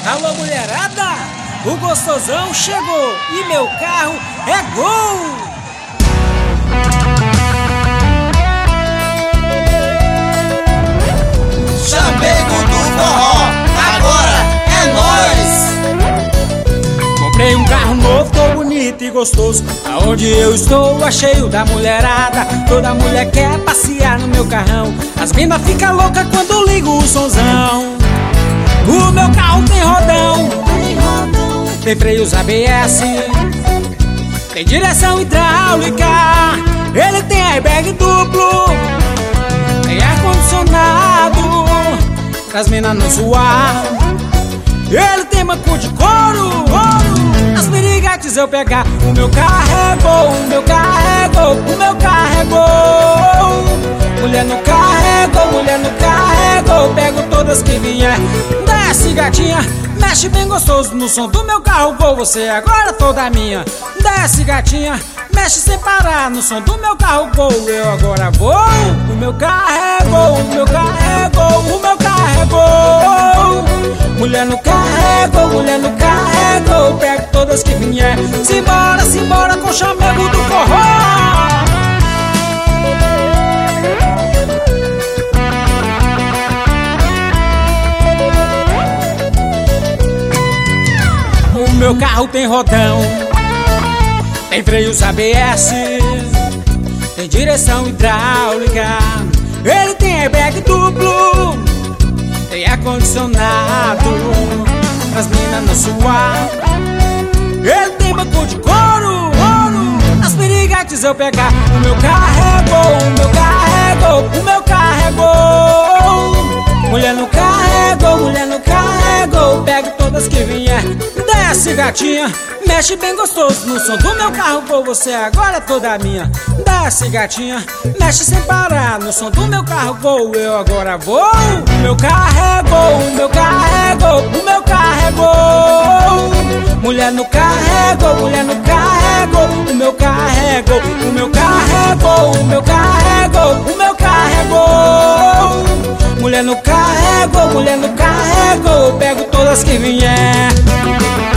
Alô, mulherada, o gostosão chegou e meu carro é gol! Chamego do forró, agora é nóis! Comprei um carro novo, tô bonito e gostoso. Aonde eu estou, é cheio da mulherada. Toda mulher quer passear no meu carrão. As minas ficam loucas quando ligo o sonzão. O meu carro tem rodão, tem freios ABS, tem direção hidráulica, ele tem airbag duplo, tem ar-condicionado, pras minas não suar. Ele tem banco de couro, as piriguetes eu pegar. O meu carregou, o meu carregou, o meu carregou. Mulher no carregou, mulher no carregou. Pego todas que vier. Desce gatinha, mexe bem gostoso no som do meu carro Gol. Você agora toda minha. Desce gatinha, mexe sem parar no som do meu carro Gol. Eu agora vou. O meu carregou, o meu carregou, o meu carregou. Mulher no carregou, mulher no carregou. Pego todas que vier. Simbora, simbora com o chamego do forró. O meu carro tem rodão, tem freios ABS, tem direção hidráulica, ele tem airbag duplo, tem ar-condicionado, as minas não suar. Ele tem banco de couro, as piriguetes eu pegar. O meu carregou, o meu carregou, o meu carregou. Mulher no carregou, mulher no carregou. Pego todas que vier. Desce gatinha, mexe bem gostoso no som do meu carro Gol. Você agora é toda minha. Desce gatinha, mexe sem parar no som do meu carro Gol. Eu agora vou. O meu carregou, o meu carregou, o meu carregou. Mulher no carregou, mulher no carregou. O meu carregou, o meu carregou, o meu carregou, o meu carregou. Mulher no carregou, mulher no carregou. Pego todas que vier.